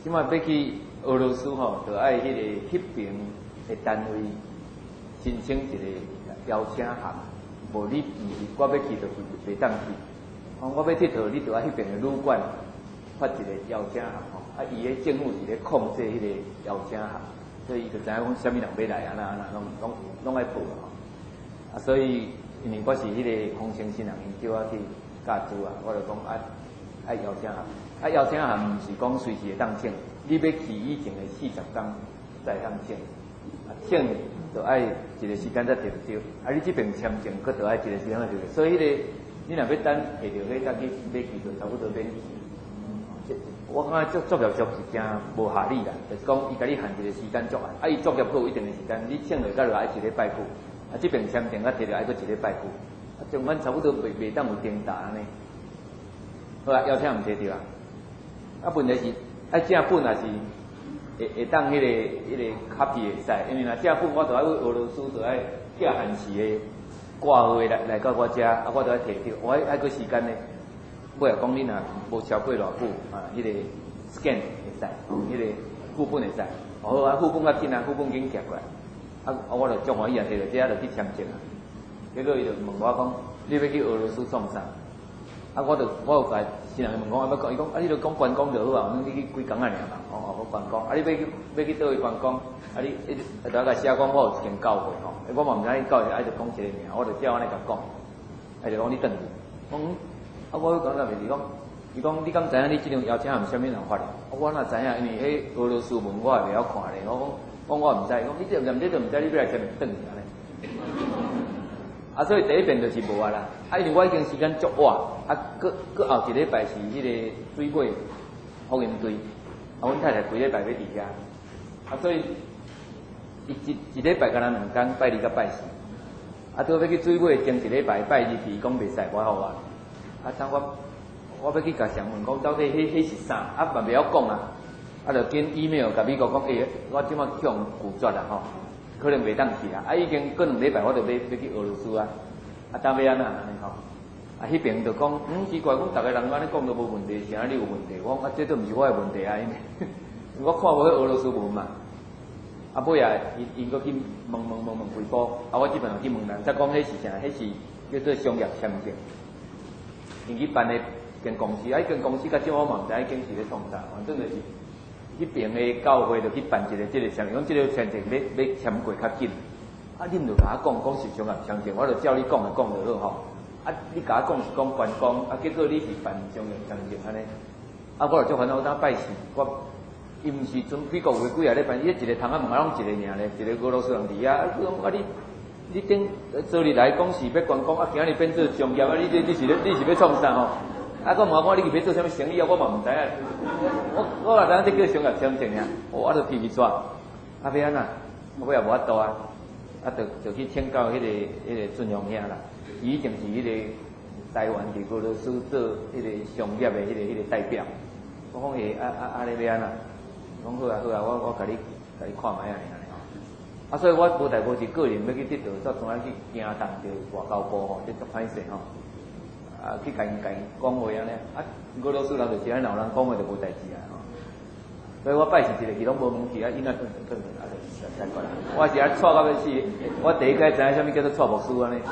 即马要去俄罗斯吼，就爱迄边的单位申请一个邀请函，无你毋是我要去就袂当去。我要佚佗，你就爱迄边的旅馆发一个邀请函吼，伊迄政府是咧控制迄个邀请函，所以伊就知影讲啥物人要来安那拢爱报吼。所以因为我是迄个丰城新人，伊叫我去教书我就讲爱邀请函，邀请函毋是讲随时会当请，你要去以前的40天才会当请，请就爱一个时间才摕得到，你这边签证佫就爱一个时间才摕得到，所以迄个你若要等摕到迄当去要去就差不多免去。我感觉作业是真无合理啦，就是讲伊甲你限一个时间作案，伊作业还有一定的时间，你请落才落来1礼拜久，这边签证摕落来佫1礼拜久，中间差不多袂当有颠达安尼。好啊，邀请毋摕着啊。问题是正本也是会当迄个copy会使，因为若正本我就爱去俄罗斯，就爱寄限时的挂号来到我遮，我就爱摕着，我爱个时间呢。尾也讲你若无超过偌久迄个 scan 会使，迄个副本会使。好副本较紧副本紧寄过来。我就足欢喜摕着这就去签证啊。结果伊就问我讲，你要去俄罗斯创啥？我有甲新人问讲，要讲，伊讲你著讲观光就好啊，你去几工啊尔嘛？我观光，你要去倒位观光？你就甲写讲我有一间教会吼，我嘛毋知影教会，就讲一个名，我就照安尼甲讲，就讲你转去。我讲那袂是讲，伊讲你敢知影你即张邀请函是啥物人发的？我哪知影？因为迄俄罗斯文我也袂晓看咧，我讲我毋知，讲你这毋知你要来啥物转去安尼。所以第一遍就是无啦。因为我已经时间足晚，搁后1礼拜是迄个水尾福音队，阮太太规礼拜要伫遐，所以一礼拜敢若2天，拜2甲拜4，倒要去水尾前1礼拜拜2去，讲袂使，我好啊。当我要去甲上问讲，到底迄是啥？嘛袂晓讲啊，就紧 email 甲美国讲，我即马去用拒绝啦吼，可能袂当去啦。已经过2礼拜，我就要去俄罗斯啊，当要安那安尼吼。迄边就讲，奇怪，讲逐个人安尼讲都无问题，啥你有问题？我讲这都毋是我的问题啊，因为我看无迄俄罗斯文嘛。尾因搁去问几步，我即边又去问人，才讲迄是啥？迄是叫做商业签证。因去办的间公司，迄间公司甲即我嘛毋知影经是咧创啥，反正就是迄边的教会就去办一个即个签证，讲即个签证要签过较紧。你毋着甲我讲是商业签证，我就照你讲就讲就好吼。你甲我讲是讲观光，结果你是办商业签证安尼。我就足烦恼，我当拜四，伊毋是准美国有几啊咧办，伊一个窗仔门拢一个尔咧，一个俄罗斯人伫遐。你顶昨日来讲是要观光，今日变做商业你是要创啥吼？我问我你去要做啥物生意我嘛毋知影。我也知影这叫商业签证尔，我就皮抓。要安那？我也无法度啊。就去请教迄个尊荣兄啦。伊以前是迄个台湾伫俄罗斯做迄个商业的迄个代表。我讲安尼要安那？讲好啊，我甲你看卖啊。所以我无代无志个人要去佚佗，煞从来去惊动着外交部吼，这足歹势吼。去甲因讲话安尼，俄罗斯人就是安老人讲话就无代志啊吼。所以我拜是一个去拢无问题应该转，才过来。我是错到要死，我第一届知影啥物叫做错牧师安尼。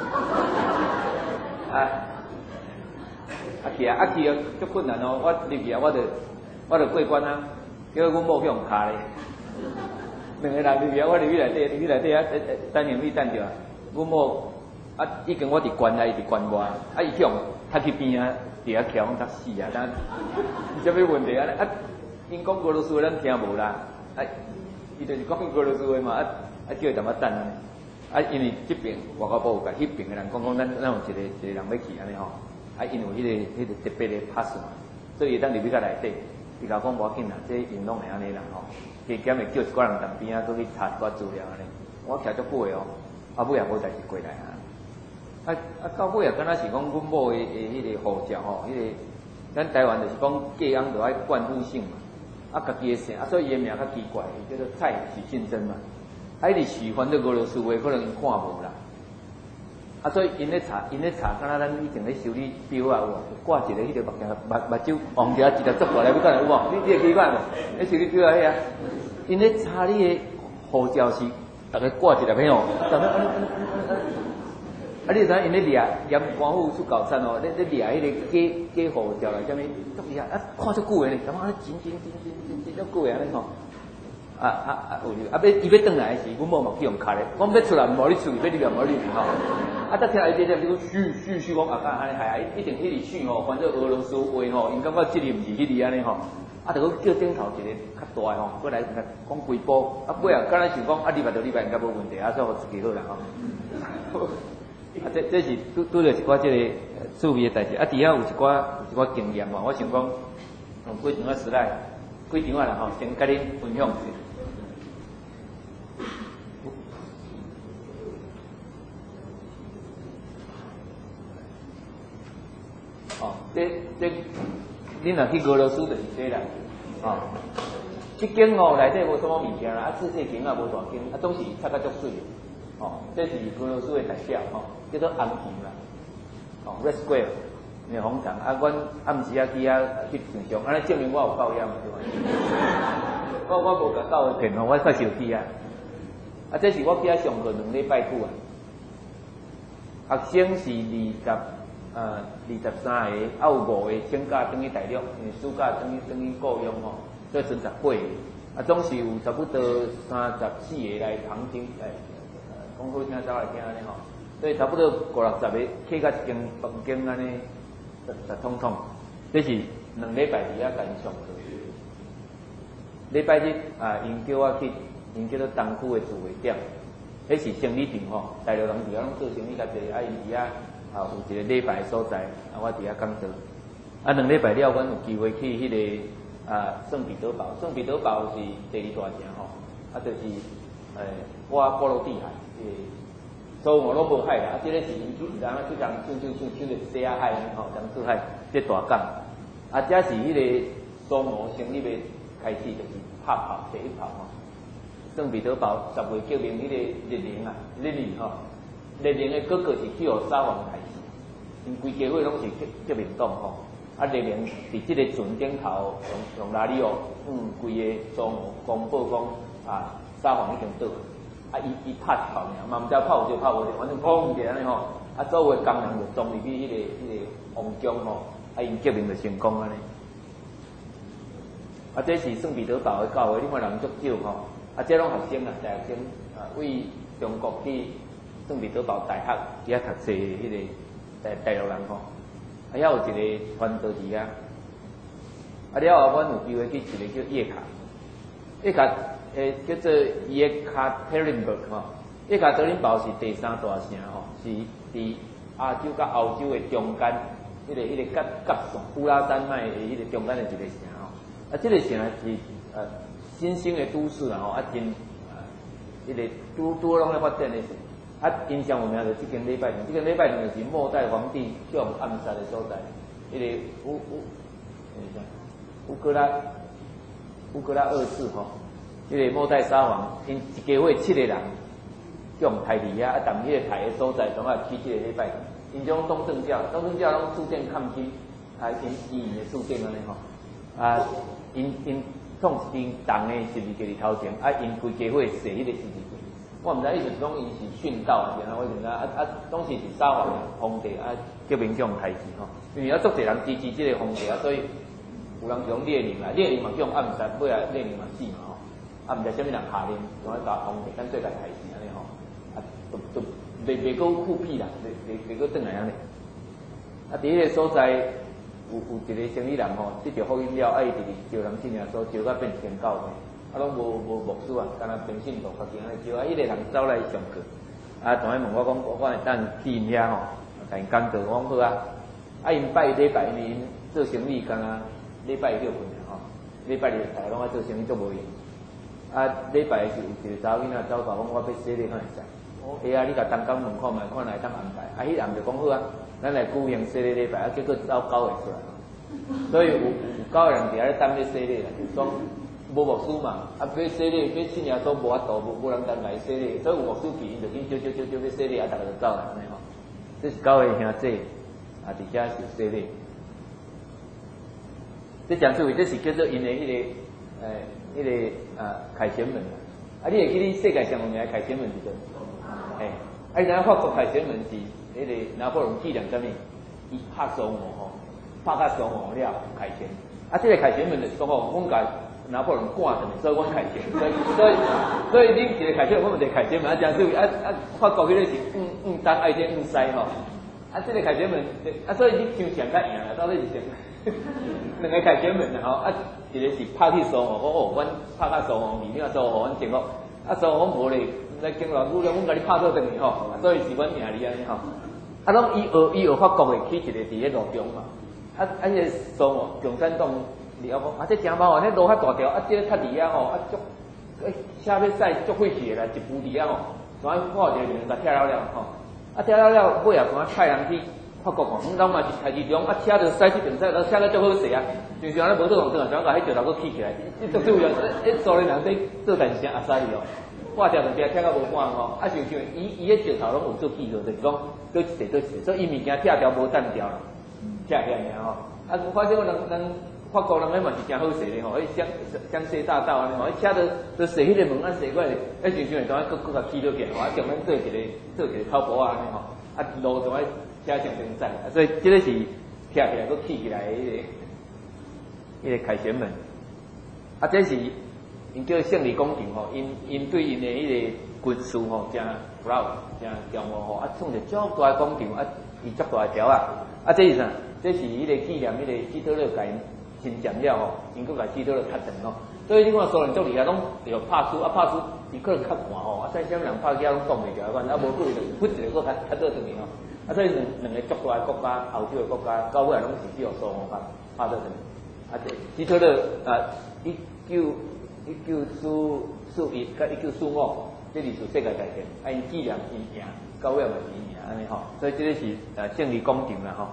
去足困难哦，我入去我就过关啊，叫阮某去用卡咧。2个人入去，我入去内底等行李等着。阮某已经我伫关内，伊伫关外，伊去用他去边啊，伫遐徛，我才死啊！但是啥物问题啊？因讲俄罗斯话咱听无啦，伊就是讲俄罗斯话嘛，叫伊淡仔等安尼。因为这边外交部有甲迄边的人讲咱有一个人要去安尼吼，因有迄个特别的 pass 嘛，所以当入去甲内底，伊甲讲无要紧啦，这因拢会安尼啦吼。加减会叫一寡人当边仔，搁去查一寡资料安尼。我徛足久的哦，尾也无代志过来啊。到尾也敢若是讲阮某的迄个护照吼，迄个咱台湾就是讲嫁翁就爱冠夫姓嘛，家己的姓，所以伊的名较奇怪，叫做蔡许信珍嘛。伊是喜欢这俄罗斯话，可能伊看无啦。 啊，所以因咧查，敢若咱以前咧修理表啊，有啊，挂一个迄个目睭望着一条足过来，要干有无？你会记惯无？咧修理表啊，迄啊，因咧查你的护照是，逐个挂一粒迄哦，啊，你知影因咧掠嫌官府出搞惨哦，咧掠迄个假护照来，啥物？足厉害，啊，看足久诶，感觉紧足久诶安尼吼。伊要转来时，阮某嘛去用卡咧，讲要出来无你处，要入来无你入吼。啊，再听来这你讲嘘讲安尼系一定迄个嘘吼，反正俄罗斯话吼，因感觉即个毋是迄个安尼吼。啊，就叫顶头一个较大诶吼，过来讲规波，啊尾啊，敢若想讲啊，入来应该无问题，啊，所以互自己好啦吼。啊，这是拄着一寡即个趣味诶代志，啊，底下有一寡经验嘛，我想讲用几场时代，几场啦吼，先甲恁分享一下。哦，这，恁若去俄罗斯就是这啦，哦，这间哦内底无什么物件啦，啊，世界间啊无大间，啊，总是擦甲足水，哦，这是俄罗斯的代表，吼，叫做安平啦，哦 ，Red Square， 霓虹墙，啊，阮暗时啊去上上，安尼证明我有够严对吧？我无甲狗骗哦，我确实有去啊，啊，这是我去上课2礼拜久啊，学生是23个，啊有5个请假等于大陆，暑假等于雇佣吼，所以剩18个，啊总是有差不多34个来旁听，讲好听走来听安尼吼，所以差不多50-60个，去到一间房间安尼，实通通，这是2礼拜伫遐甲因上课。礼拜日啊，因叫我去，因叫做东区的自卫店，迄是生理场吼，大陆人伫遐拢做生意较济，啊因伫遐。啊，有一个礼拜所在，啊，我伫遐讲座。啊，2礼拜了，阮有机会去迄个圣彼得堡。圣彼得堡是第2大城吼，啊，就是我波罗的海，所以我拢无海啦。啊，这个是因去然后去人像个西亚海吼，人出海这大港。啊，这是迄个苏俄成立的开始，就是拍炮第一炮吼。圣彼得堡10月革命迄个列宁吼。列宁的哥哥是去互沙皇开始，因规家伙拢是革命党吼。啊，列宁伫即个船顶头用拉里奥，规个苏俄公布讲啊，沙皇已经倒，啊，伊拍一炮尔，嘛毋知炮有就炮无就，反正砰一下安尼吼，啊，所有的工人就撞入去迄个王宫吼，啊，因革命就成功安尼。啊，这是圣彼得堡的教会，你看人足少吼，啊，这拢学生啊，大学生啊，为中国去。圣彼得堡大学遐读册迄个大陆人吼，啊，遐有一个传道士啊，啊了后，阮有机会去一个叫叶卡叫做叶卡特林堡吼，叶卡特林堡是第3大城吼，是伫亚洲甲欧洲的中间，迄个甲线乌拉山脉的迄个中间的一个城吼，啊，这个城是新兴的都市啦吼，啊，真迄个拄拢咧发展的是。啊，印象有名就即间礼拜堂，就是末代皇帝去互暗杀的所在，迄个乌格拉2世吼，迄个末代沙皇，因一家伙7个人去互刣伫遐，啊，但迄个刣的所在，总啊去即个礼拜堂，因种东正教拢厝顶抗击，啊，因的厝顶安尼吼，啊，因创一间重的12个日头前，啊，因规家伙设迄个12个。我毋知意思是讲因是殉道啊，然后我就当时是沙皇帝啊，革命这种代志吼，因为足侪人支持这个皇帝啊，所以有人讲列宁嘛叫暗杀，尾来列宁嘛死嘛吼，啊毋知啥物人下令，用来打皇帝，咱做个代志安尼吼，啊就袂够酷屁啦，袂够转来安尼。啊，伫迄个所在有一个生意人吼，得着福音了，啊伊就是招人信仰，所招甲变成教会。啊，拢无牧师啊，干那平信徒家己安尼招啊，迄个人走来上课，啊，同伊问我讲，我会当去因遐吼，甲因讲座，我讲好啊。啊，因拜礼拜因做生意，干那礼拜休困吼，礼拜日大家拢爱做生意，做无用。啊，礼拜是有一个查某囡仔走过，讲我要洗礼，看会使。我会啊，你甲东港问看觅，看来当安排。啊，迄暗就讲好啊，咱来举行洗礼礼拜，啊，结果走9个出来。所以有9个人伫遐咧等咧洗礼啦，就讲。无牧师嘛，啊，要洗礼，要信仰都无法度，无人当来洗礼，所以有牧师去，因就去招要洗礼，啊，大家就走来安尼吼。 这是9个兄弟啊，伫遐受洗礼。这讲出为这是叫做因的迄个凯旋门啊，你会记你世界上有名的凯旋门是啥？你知影法国凯旋门是迄个拿破仑纪念啥物？伊拍双簧吼，拍甲双簧了凯旋。啊，这个凯旋门就是说吼，阮甲拿破仑赶上的，所以阮凯旋。所以你一个凯旋门，我们一个凯旋门啊，讲出为法国迄个是东爱这西吼。啊，这个凯旋门啊，所以你想象较赢啦，到底是啥？两个凯旋门啦吼，啊，一个是拍去双簧，阮拍甲双簧，里面双簧阮经过，啊双簧无咧，来经偌久了，阮甲你拍倒转去吼，所以是阮赢你安尼吼。啊，拢伊学法国的起一个伫咧路中嘛，迄个双簧共产党了讲，啊这真麻烦，迄路较大条，啊这较伫遐吼，啊足，车要驶足费气啦，一步伫遐吼，所以看一个人甲拆了吼。啊，拆了，尾也讲派人去法国看，咱嘛是台之中，啊，车就驶去边驶，车了足好势啊，就像咱无做动作，想甲迄石头佫起起来，足主要，苏联人在做代志啥阿塞哩哦，挂条就车拆到无半吼，啊，像伊迄石头拢有做记号，就是讲倒一块倒一块，所以伊物件拆条无单条啦，拆起来尔吼，啊，反正人法国人迄嘛是真好势咧吼，迄江西大道安尼吼，迄车都驶迄个门啊驶过来，像会当佫甲起倒起来，啊，中间做一个草坡啊安尼吼，啊路中间车上正载，所以这个是拆起来佫起起来迄个凯旋门，啊，这是因叫胜利广场吼，因对因的迄个军事吼真 proud 真骄傲吼，啊创着足大的广场，啊伊足大条啊，啊这是啥？这是迄个纪念迄个希特勒甲因新建了吼，因佫甲希特勒较长吼，所以你看苏联足厉害，拢着拍输，啊拍输，伊可能较寒吼，啊再啥物人拍起啊拢挡袂住，啊无可能就一个佫较倒转去吼，啊所以两个足大的国家，欧洲的国家，到尾拢是只有苏联拍倒转去，啊希特勒1941甲1945，这是世界大战，啊因纪念伊赢，到尾嘛是伊赢安尼吼，所以这个是胜利广场啦吼。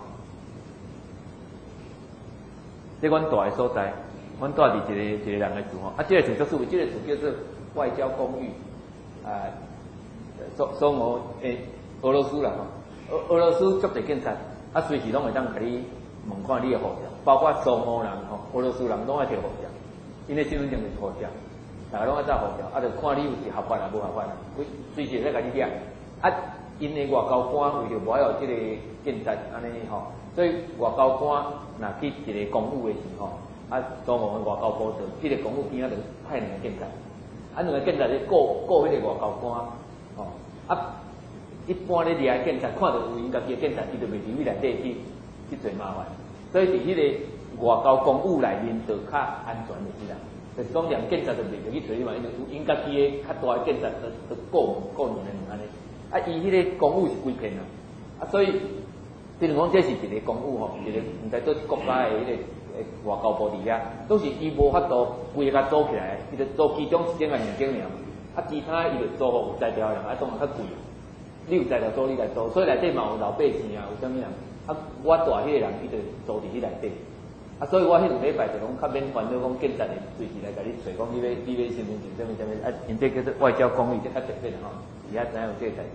这阮住的所在，阮住伫一个人的厝吼，啊，这个厝足趣味，这个厝叫做外交公寓，啊，苏俄罗斯啦吼，俄罗斯足侪警察，啊，随时拢会当甲你问看你的护照，包括苏俄人吼，俄罗斯人拢爱摕护照，因为身份证是护照，大家拢爱带护照，啊，就看你有是合法啊，无合法啊，随时在甲你掠，啊，因的外交官为着无要这个警察安尼吼。所以外交官若去一个公务的时候，啊，苏俄的外交部就这个公务边仔就派两个警察，啊，两个警察咧顾迄个外交官，吼，啊，一般咧掠警察看到有因家己的警察，伊就袂入去内底去做麻烦，所以伫迄个外交公务内面就较安全的是啦。就是讲两警察就袂入去找你嘛，因为有因家己的较大的警察就顾两个人安尼，啊，伊迄个公务是规片啊，啊，所以。比如讲，这是一个公务吼，一个毋知做国家的迄个外交部伫遐，都是伊无法度规个组起来，伊就做其中一种个物件尔，啊，其他伊就做互有才调的人，啊，当然较贵。你有才调做你来做，所以内底嘛有老百姓啊，有啥物人，啊，我带迄个人伊就做伫迄内底，啊，所以我迄2礼拜就讲较免烦恼，讲警察会随时来甲你找，讲你要身份证啥物啥物，啊，因这叫做外交公寓，这较特别吼，伫遐知影有这个代志。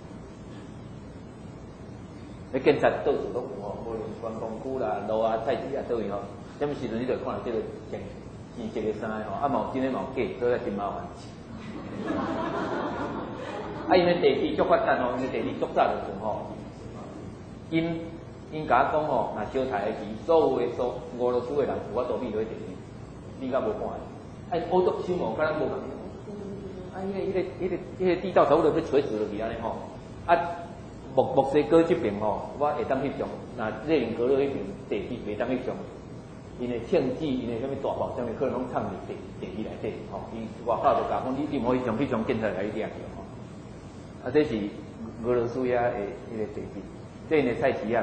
你警察到处拢有吼，无论观光区啦、路啊、菜市啊倒位吼，什么时阵你就看到这个穿这个衫吼，啊嘛有真诶嘛有假，所以真麻烦。啊，因为地址足发达吼，因为地址足早就存吼，因甲我讲吼，若小台的时，所有的俄罗斯的人有法度秘落地址，你敢无看？啊，欧洲新闻敢咱无共，啊，迄个地道差不多要垂直落去安尼吼，啊。墨西哥这边吼，我会当翕相；那列宁格勒那边地址袂当翕相，因为庆记，因为啥物大炮，啥物可能拢藏伫地址内底吼。伊外口就讲，你毋可以翕相，警察来掠着吼。啊，这是俄罗斯遐的迄个地址，这因的菜市啊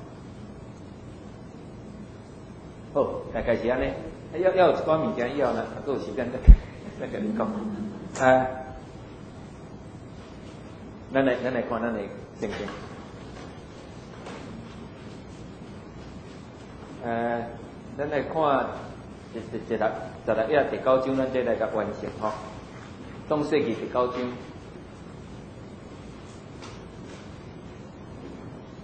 吼。好，大概是安尼。要有一寡物件以后呢，还有时间再跟你讲。咱来看咱的。圣经，咱来看16页第9章，咱这来甲完成吼。创世纪第9章，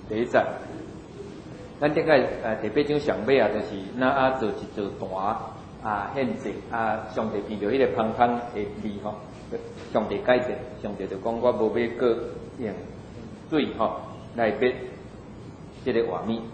第一节，咱顶个第八章上尾啊，就是那做一座坛献祭上帝见到迄个芳芳的味吼，上帝改正，上帝就讲我无要搁用水来灭即个画面。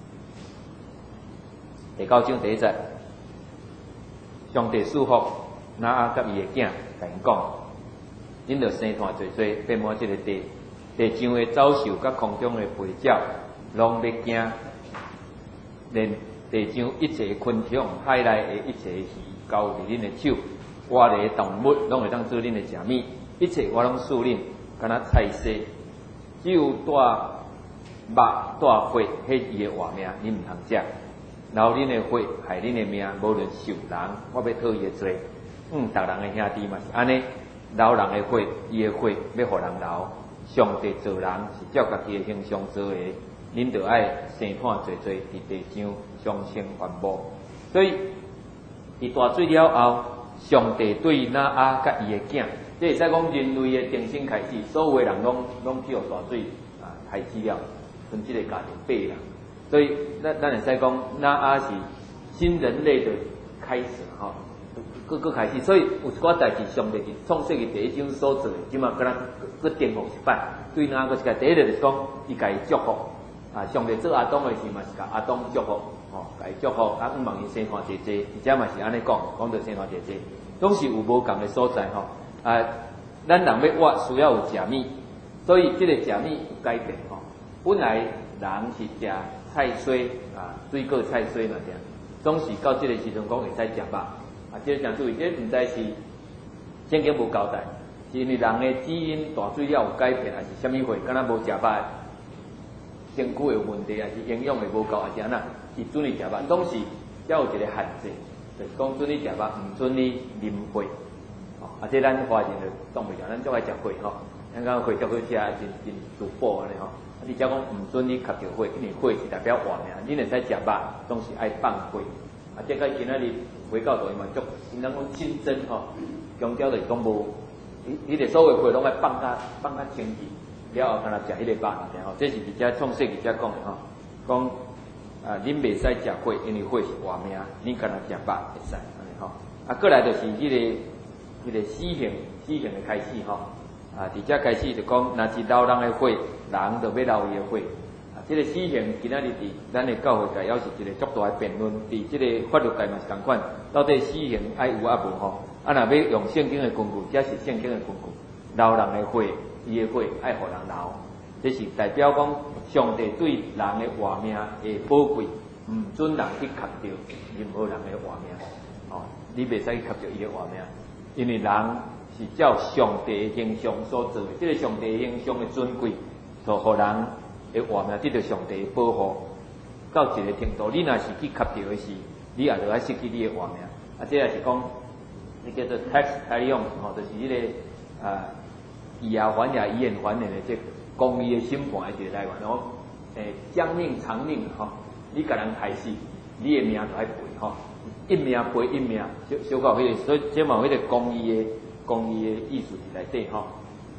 第九章第一节，上帝祝福那甲伊的囝，甲因讲，恁着生团做遍满即个地，地上的走兽甲空中的飞鸟，拢要惊，连地上一切昆虫、海内的一切鱼，交伫恁的手，活的动物拢会当做恁的食物，一切我拢赐恁，敢若菜色，只有带肉带血，迄伊的活命，恁毋通食。留恁的血，害恁的命，无论受人，我要讨伊的罪。逐人的兄弟嘛是安尼，留人的血，伊的血要互人留。上帝造人是照家己的形象造的，恁着爱生炭做伫地上相生繁茂。所以，伫大水了后，上帝对那甲伊的囝，即会使讲人类的定心开始，所有的人拢去互大水害死了，剩即个家庭8人。所以，咱会使讲，那是新人类的开始个开始。所以有一寡代志，上帝伫创世纪第一章所做的，即马敢若颠覆一摆。对那个是个第一个就是讲，伊家己祝福上帝做亚当的时嘛是甲亚当祝福家己祝福毋望伊生团济济，而且嘛是安尼讲着生团济济，总是有无共的所在咱人要活需要有食物，所以即个食物有改变本来人是食菜水水果菜水嘛对，总是到即个时阵讲会使食肉即个诚注意，即毋知是圣经无交代，是因为人的基因大水了有改变，还是啥物货？敢若无食肉，身躯有问题，还是营养会无够，还是安那？伊准你食肉，总是要有一个限制，就是讲准你食肉，毋准你啉血。即咱华人就当袂了，咱足爱食血咱讲血足好食，真滋补安尼而且讲毋准你吸着血，因为血是代表活命，恁会使食肉，总是爱放血。即个今仔日回教徒伊嘛足，因当讲清真强调就是讲无，迄个所有血拢爱放较清气，了后敢若食迄个肉这是伫遮创世记遮讲的讲恁袂使食血，因为血是活命，恁敢若食肉会使安尼过来就是迄个死刑的开始伫遮开始就讲，若是流人的血，人就要流伊的血。即个死刑今仔日伫咱的教会界，也是一个足大的辩论。伫即个法律界嘛是同款，到底死刑爱有无若要用圣经的根据，这是圣经的根据。流人的血，伊的血爱互人流，这是代表讲上帝对人的活命的宝贵，毋准人去吸着任何人的活命。你袂使去吸着伊的活命，因为人是照上帝的形象所做的，即个上帝的形象的尊贵，就互人的活命得到上帝的保护。到一个程度，你若是去吸着的时，你也着爱失去你的活命。这也是讲，你叫做 tax talion 就是迄个以牙还牙，以眼还眼的这公义的审判的一个来源将命偿命你甲人害死，你的命就爱赔一命赔一命，小可迄个，所以这嘛有迄个公义的意思伫内底好，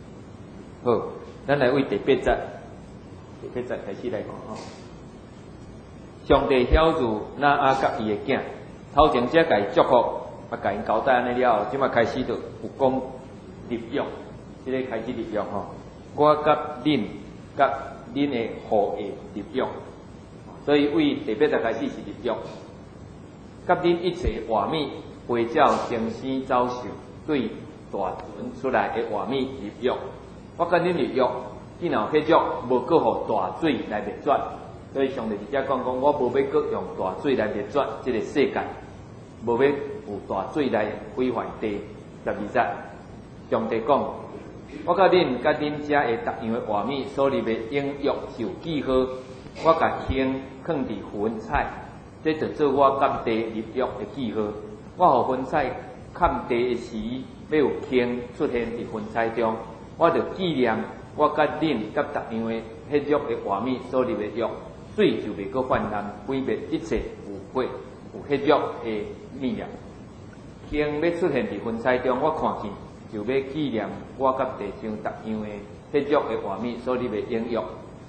咱来为第八节开始来讲上帝晓住那甲伊的囝，头前才甲伊祝福，甲因交代安尼了后，即马开始就有讲立约，即个开始立约我甲恁的后裔立约，所以为第八节开始是立约。甲恁一切活物，陪照生生走兽，对大船出来的活物立约。我甲恁立约，既然迄约无搁互大水来灭绝，所以上帝直接讲，我无要搁用大水来灭绝这个世界，无要有大水来毁坏地。12节，上帝讲，我甲恁遮的逐样的活物所立的应约是有记号，我甲轻放伫云彩。这就做我甲地立约的记号。我互云彩看地的时，要有星出现伫云彩中，我就纪念我甲恁甲逐样的迄约的活物所立的约，水就袂搁泛滥，毁灭一切有血有迄约的物料。星要出现伫云彩中，我看见就要纪念我甲地上逐样的迄约的活物所立的应约，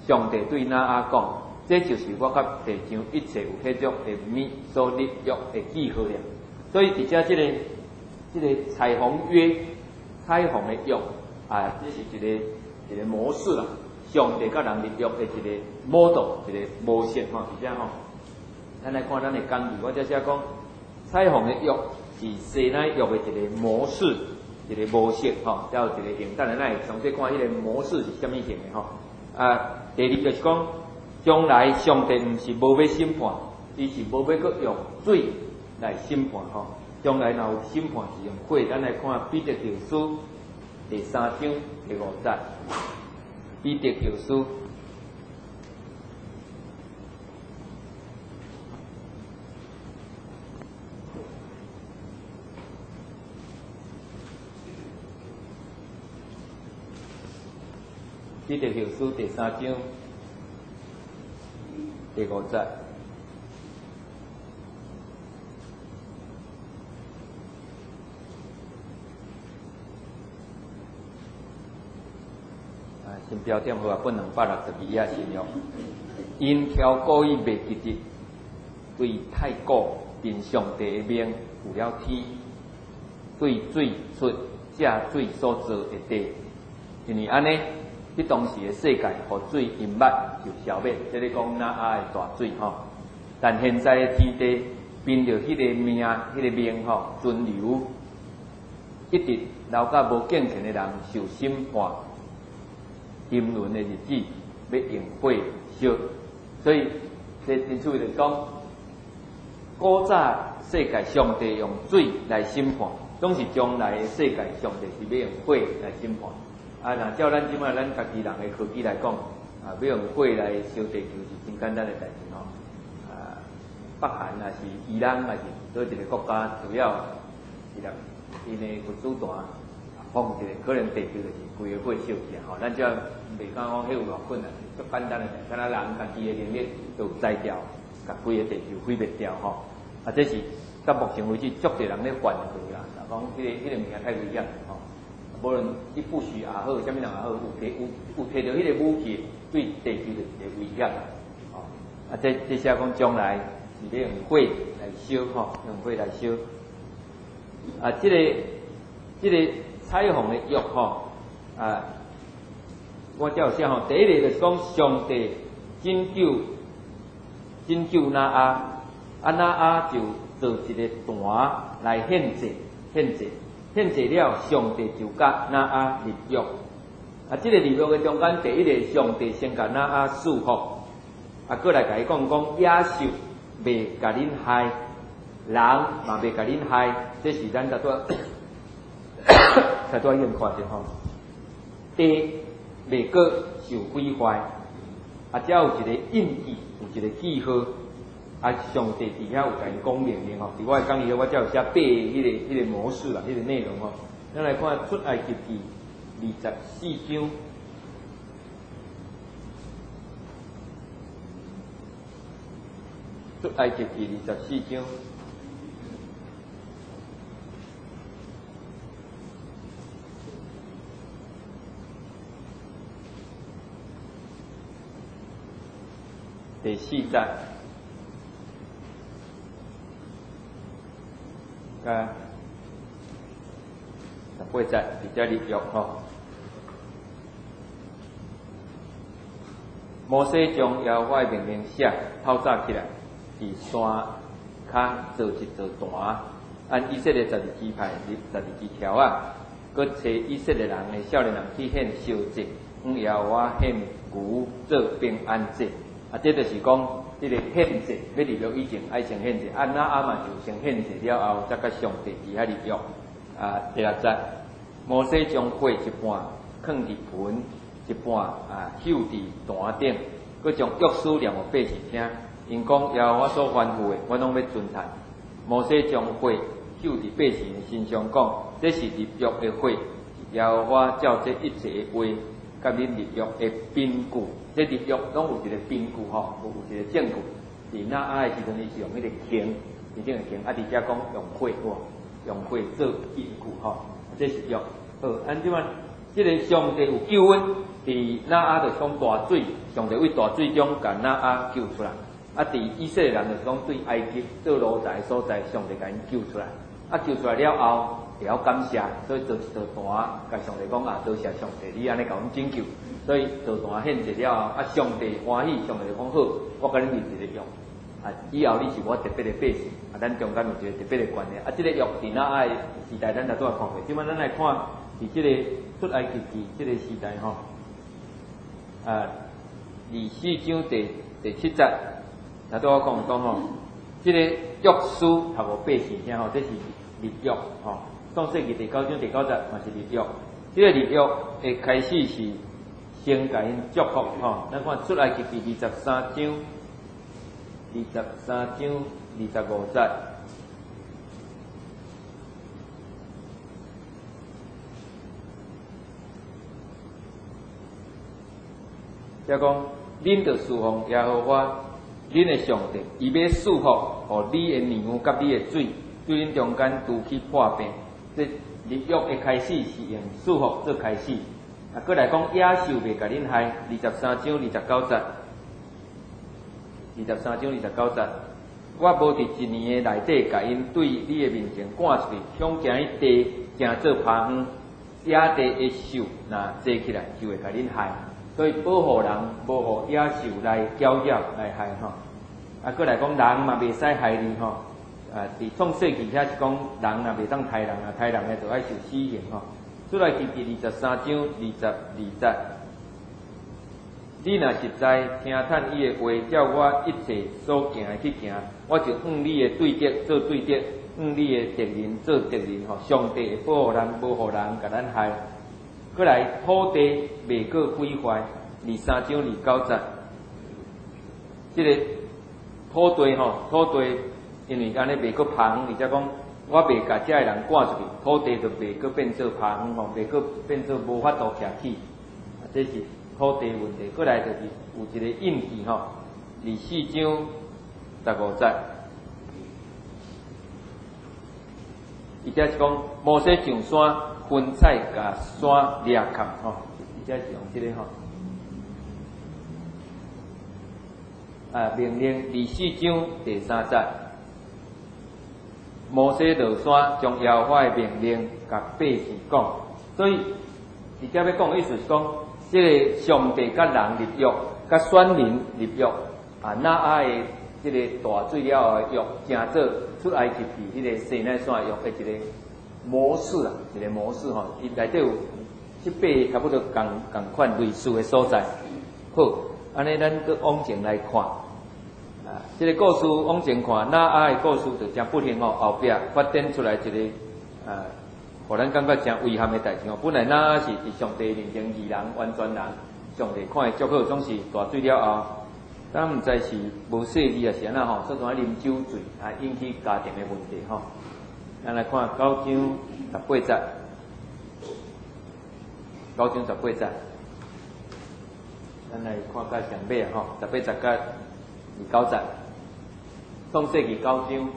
上帝对那阿讲，这就是我甲地上一切有迄种的物所立约的记号了。所以伫遮这个彩虹约、彩虹的约啊，这是一个模式啦。上帝甲人立约的一个model，一个模式吼，是这吼。咱来看咱的工具，我这写讲彩虹的约是西奈约的一个模式，一个模式吼，才有一个形。等下咱会详细看迄个模式是虾米形的吼。啊，第二就是讲，将来上帝毋是无要审判，伊是无要搁用水来审判吼。将来若有审判是用火，咱来看彼得前书第3章第5节。彼得前书第3章第5节。新标点好啊，本262页新约。因挑故意袂记得，对太古因上帝的名有了天，对水出借水所造的地，因为安尼，迄当时的世界互水淹没就消灭，即个讲那阿的大水吼。但现在的天地，凭着迄个名吼存留，一直留甲无敬虔的人受审判。沉沦的日子要用火烧，所以这因此就是讲，古早世界上帝用水来审判，总是将来的世界上帝是要用火来审判。啊，若照咱即摆咱家己人的科技来讲，啊，要用火来烧地球是真简单的代志吼。啊，北韩也是伊朗也是做一个国家，主要是啦，因的核子弹。放一个，可能地球就是规个火烧起啊！吼，咱只袂讲讲迄有偌困难，足简单的，敢若人家己的能力就有才调，甲规个地球毁灭掉吼。啊，这是到目前为止，足侪人咧犯罪啦，讲迄个物件太危险吼。无论你不许也好，啥物人也好，有摕到迄个武器，对地球就是一个危险啦。吼，啊，这写讲将来是要用火来烧吼，用火来烧。啊，这个。彩虹的约吼，啊，我只有写吼，第一个就是讲上帝拯救那阿，那阿就做一个坛来献祭了，上帝就甲那阿立约。啊，这个立约的中间，第一个上帝先甲那阿祝福，啊，过来甲伊讲野兽袂甲恁害，人嘛袂甲恁害，这是咱才多。才多用看着吼，地袂过受毁坏，啊，只有一个印记，有一个记号，啊，上帝伫遐有甲因讲命令吼，伫我的讲义我才有写8迄个模式啦，迄个内容吼。咱来看出埃及记24章，出埃及记24章。第4节，啊，18节比较立约吼。摩西将耶和华的命令写透早起来，伫山骹做一座坛，按以色列12支派立12支条啊，佮找以色列人的少年人去献烧祭，耶和华献牛做平安祭。啊，这就是讲，这个献祭要立约以前爱先献祭，那阿嘛就先献祭了后，再甲上帝伫遐立约。啊，第6节，摩西将火一半放伫盆，一半摟伫坛顶，佮将约书念互百姓听。因讲耶和华所吩咐的，我拢要遵从。摩西将火摟伫百姓的身上，讲这是立约的火，耶和华照这一切的话。甲恁立约的凭据，这立约拢有一个凭据吼，有一个证据。伫那阿的时阵，伊是用迄个琴，是这个琴，啊，伫遮讲用火哇，用火做凭据吼，这是约。好，按即嘛，这个上帝有救恩， 伫那阿就讲大水，上帝为大水中甲那阿救出来。啊，伫以色列人就讲对埃及做奴才所在，上帝甲因救出来。啊，救出来了后，也要感谢，所以做一道坛，甲上帝讲啊，多谢上帝，你安尼甲阮拯救。所以道坛献祭了后，啊，上帝欢喜，上帝就讲好，我甲你立一个约。啊，以后你是我特别的百姓，啊，咱中间有一个特别的观念。啊，这个约伫那爱时代，咱才拄仔看过。即摆咱来看，伫这个出埃及记这个时代吼，历史章第7节，才拄仔讲吼，这个约书读无8字声吼，这是立约吼。创世记第9章第9节嘛是立约。这个立约的开始是先甲因祝福吼。咱看出埃及记23章。23章25节，则讲恁着侍奉耶和华，恁的上帝，伊要赐福，互你的牛甲你的水，对恁中间除去破病。这立约的开始是用赐福做开始。啊，搁来讲野兽袂甲恁害，23章29节。23章29节，我无伫一年的内底，甲因对你的面前赶出去，向行迄地，行做扒园，野地的兽若坐起来，就会甲恁害。所以保护人，无互野兽来搅扰来害吼。啊，搁来讲人嘛袂使害你吼。伫创世记遐是讲人若袂当害人啊，害人诶就爱受死刑吼。出来记第23章22节。你若实在听叹伊的话，照我一切所行的去行，我就用你的对德做对德，用你的敌人做敌人吼。上帝会保护人，无互人甲咱害。过来土地袂过毁坏，23章29节，这个土地吼，土地因为安尼袂过扒园，而且讲我袂甲遮个人赶出去，土地就袂过变做扒园吼，袂过变做无法度徛起，这是。土地问题，过来就是有一个印记吼，24章15节，伊遮是讲摩西上山分采，甲山掠砍吼，伊遮是用这个吼。命令24章第3节，摩西落山，将耶和华的命令甲百姓讲，所以伊遮要讲的意思是讲。这个上帝甲人立约，甲选民立约，那阿的这个大水了后的约，成做出埃及记迄个西奈山约的一个模式啦，一个模式吼，伊内底有7、8差不多共款类似的所在。好，安尼咱搁往前来看，这个故事往前看，那阿的故事就真不幸哦，后壁发展出来一个互咱感觉真遗憾的代志哦。本来那是伫上帝面前义人、完全人，上帝看伊足好，总是大水了后，咱毋知是无细致也是安那吼，做阵啉酒醉，引起家庭的问题吼。咱来看9章18节，9章18节，咱来看甲上尾吼，18节甲29节，创世纪9章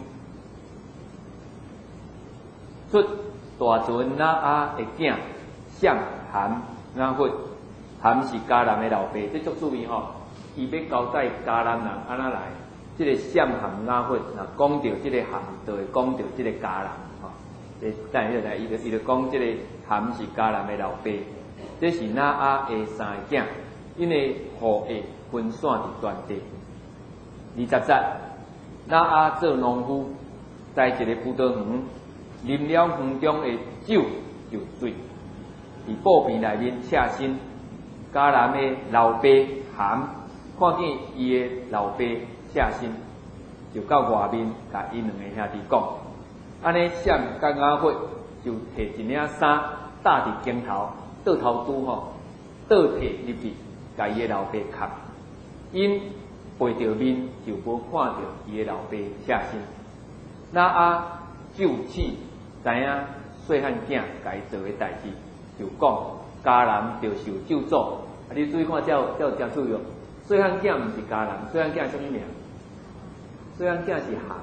出。大船那阿的囝闪、含、雅弗，含是迦南的老爸，这足趣味吼。伊要交代迦南人安怎来，这个闪、含、雅弗，若讲到这个含，就会讲到这个迦南吼。但係来，伊就讲这个含是迦南的老爸，这是那阿的3个囝，因为后裔分散伫全地。20节，那阿做农夫，在一个葡萄园。啉了园中的酒就醉，伫布边内面赤身。迦南的老爸含看见伊的老爸赤身，就到外面甲因两个兄弟讲，安尼闪甲雅弗就摕一领衫搭伫肩头，倒头拄吼，倒摕入去，甲伊的老爸砍。因背着面就无看到伊的老爸赤身。那阿就起。知影细汉囝家做的代志，就讲迦南就受咒诅。你注意看，才有真趣味。细汉囝毋是迦南，细汉囝什么名？细汉囝是含。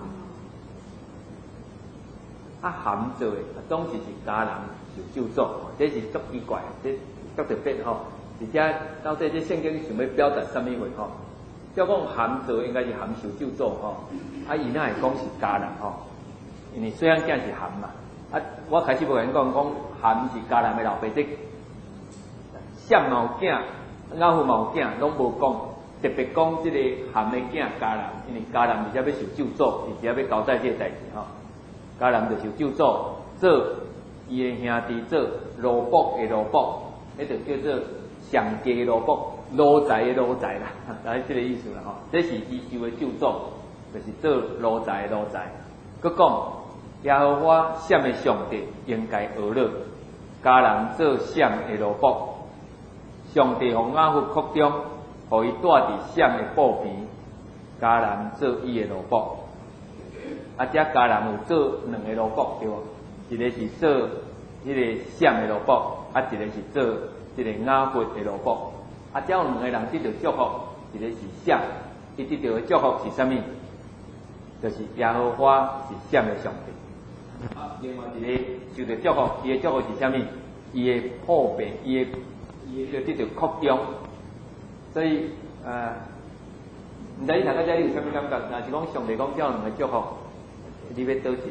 含做的，总是迦南受咒诅。这是足奇怪，这足特别吼。 而且到底这圣经想要表达什么话吼？要讲含咒应该是含受咒诅吼，啊，伊那会讲是家人吼，因为虽然囝是含嘛，啊，我开始无人讲含是家人的老爸这，闪嘛有囝，雅父嘛有囝，拢无讲，特别讲这个含的囝家人，因为家人而且要受咒诅，而且要交代这个代志吼，家人就受咒诅，做伊的兄弟做罗卜的罗卜，迄就叫做上家的罗卜。奴才的奴才啦，大概这个意思啦吼。这是伊受的咒诅，就是做奴才的奴才。佮讲耶和华闪的上帝应该学了，家人做闪的奴仆。上帝从雅父腹中，互伊带伫闪的布边，家人做伊的奴仆。啊，遮家人有做两个奴仆对无？一个是做迄个闪的奴仆，啊，一个是做即个雅父的奴仆。啊，只有两个人得到祝福，一个是闪，伊得到的祝福是啥物？就是耶和华是闪的上帝。啊，另外一个受到祝福，伊的祝福是啥物？伊的破病，伊就得到扩张。所以毋知你大家遮你有啥物感觉？若是讲上帝讲只有两个祝福，你要倒一个？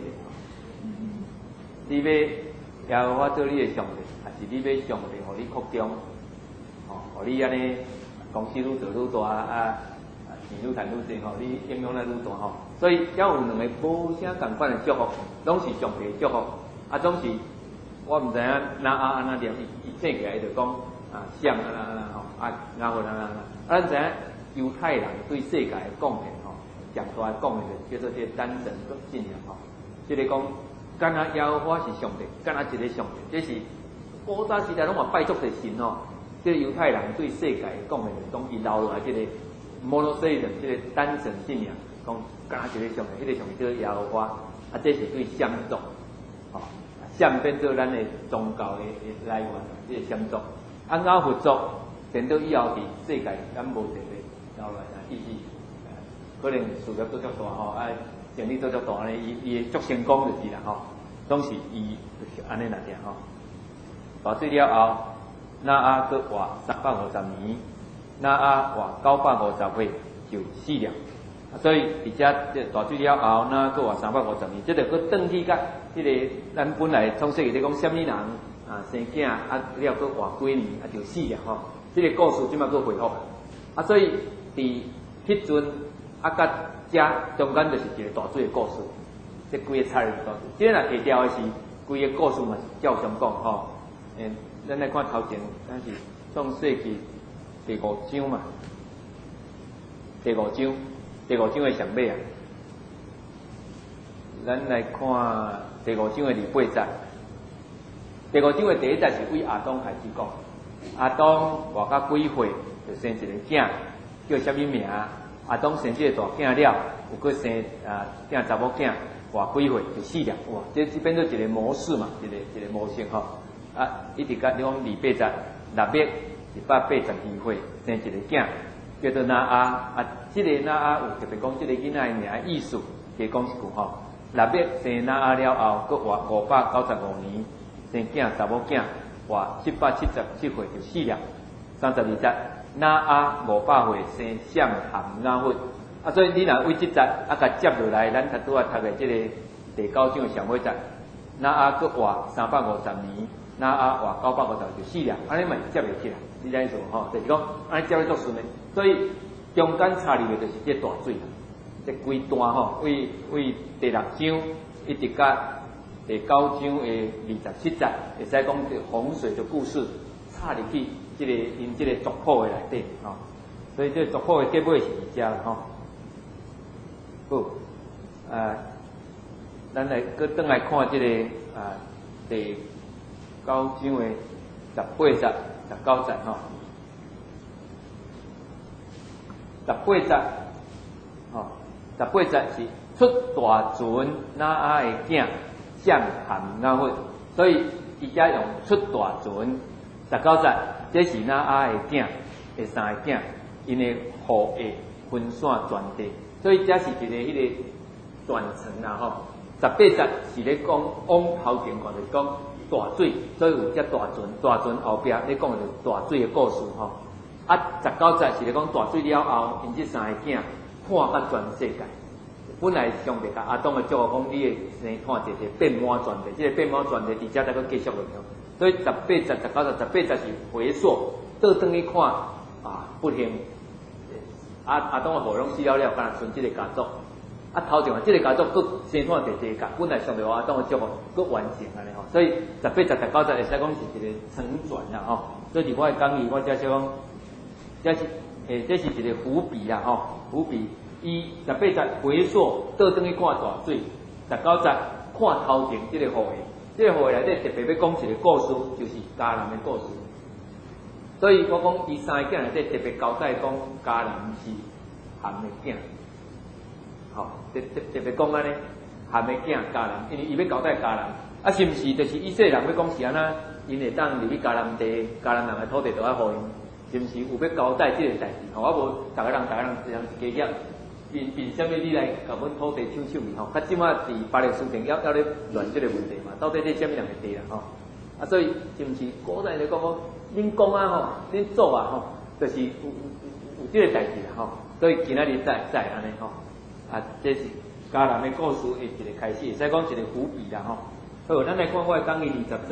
你要耶和华做你的上帝，还是你要上帝互你扩张？互你安尼公司愈做愈大啊，钱愈赚愈多吼，你影响力愈大吼。所以只有两个无啥共款的祝福，拢是上帝的祝福。啊，总是我毋知影哪安那念，伊醒起来伊就讲啊，闪啊吼，啊雅父啊。咱知影犹太人对世界的贡献吼，上大的贡献就叫做这单神信仰吼。即个讲，干那耶和华是上帝，干那一个上帝，这是古早时代拢嘛拜足的神吼。这个犹太人对世界讲的就是讲，伊留落来这个 monotheism 这个单神信仰，讲干一个上帝，迄个上帝叫耶和华，啊，这是对闪族，吼，闪变做咱的宗教的来源，这个闪族。啊，雅父族等到以后伫世界，咱无一个留落来，意思可能事业做足大吼，啊，生意做足大咧，伊足成功就是啦吼，总是伊就是安尼来定吼。大水了后。那阿搁活350年，那阿活950岁就死了。所以伫遮这大水了后，那搁活350年，这就搁转去甲迄个咱本来创世纪咧讲，什么人啊生囝啊了搁活几年啊就死了吼。这个故事即马搁恢复啊，所以伫迄阵啊甲遮中间就是一个大水的故事，这规个差的故事。这若提掉的是规个故事嘛是照常讲吼，咱来看头前，咱是创世纪第5章嘛，第5章的上尾啊。咱来看第5章的第8节。第5章的第1节是为亚当开始讲，亚当活到几岁就生一个囝，叫啥物名？亚当生这个大囝了，有搁生囝查某囝，活几岁就死了。哇，这变做一个模式嘛，一个模型吼。啊，一直甲你讲2八节，6月182岁生一个囝，叫做那阿。啊，这个那阿有特别讲，这个囡仔的名意思，加讲一句吼。6月生那阿了后，搁活595年，生囝查某囝，活777岁就死了。32节，那阿500岁生闪含雅父。啊，所以你若为这节啊，甲接落来，咱拄啊读的这个第9章的上尾节，那阿搁活350年。那阿活950就死了，安尼嘛接袂起来，你知意思吼？就是讲安尼接咧足顺的，所以中间插入的就是这大水，这规段吼，为第6章一直到第9章的27节，会使讲这洪水的故事插入去这个因这个族谱的内底吼，所以这族谱的结尾是遮啦吼。好，咱来搁转来看这个第9章的18节、19节吼，18节吼，18节是出大船那阿的囝闪含雅父，所以伊遮用出大船。19节这是那阿的囝的3个囝，因的后裔分散全地，所以这是一个迄个传承啦吼。18节是咧讲往头前看，就是讲。 大水，所以有只大船，大船后壁咧讲着大水的故事吼。啊，19节是咧讲大水了后，因这三个囝看甲全世界。本来上帝甲阿当的祝福讲，你的生看直直遍满全地，这个遍满全地，伫遮再搁继续落去。所以18节、19节、18节是回溯，倒转去看啊，不幸阿当的无拢死了，敢若剩这个家族。啊，头前这个家族佫生看直直甲，本来上帝阿当的祝福佫完成安尼吼。所以18节、19节会使讲是一个成全啦吼。所以伫我的讲义，我只是讲，这是一个伏笔啦吼，伏笔。伊18节回溯倒转去看大水，19节看头前这个后裔，这个后裔内底特别要讲一个故事，就是迦南的故事。所以我讲伊三个囝内底特别交代讲迦南是含的囝，吼，特别讲安尼含的囝迦南，因为伊要交代迦南，啊是毋是？就是以色列人要讲是安那，因会当入去迦南地，迦南人的土地都要互因，是毋是有要交代这个代志？吼，我无逐个人这样一家凭什么你来甲阮土地抢去吼？较即马伫巴勒斯坦要咧论这个问题嘛？到底这什么人的地啦吼？啊，所以是毋是古代来讲讲，恁讲啊吼，恁做啊吼，就是有这个代志啦吼。所以今仔日再安尼吼，啊，这是迦南的故事的一个开始，会使讲一个伏笔啦吼。好，咱来看我讲伊20